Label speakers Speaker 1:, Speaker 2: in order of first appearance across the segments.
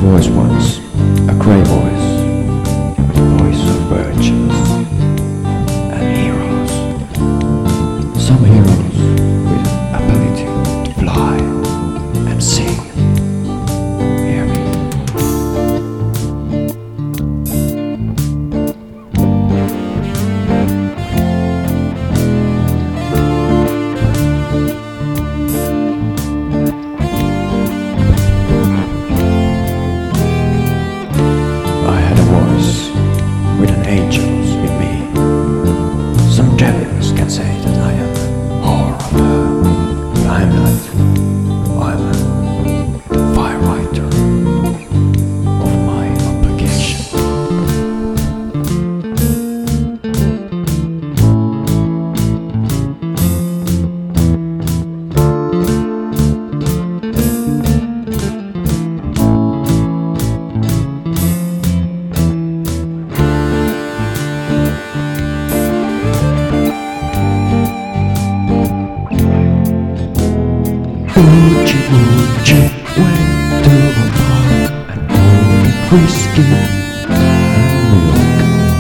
Speaker 1: voice once, a grey voice, the voice of virgins and heroes. Some heroes with ability to fly and sing. Hear me. I had a voice with an angel's in me. Some devils can say that I am whore of her, but I'm not. I'm a firewriter of my obligation. Uchi went to the park and bought whiskey and milk.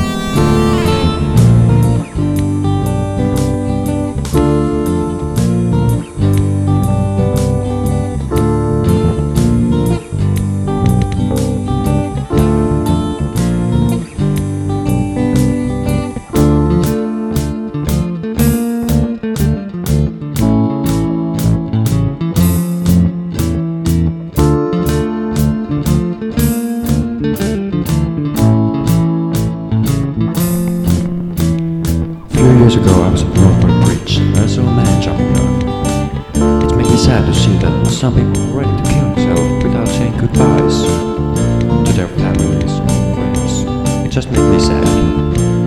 Speaker 1: Few years ago I was at Northwood Bridge and I saw a man jumping down. It made me sad to see that some people were ready to kill themselves without saying goodbyes to their families or friends. It just made me sad.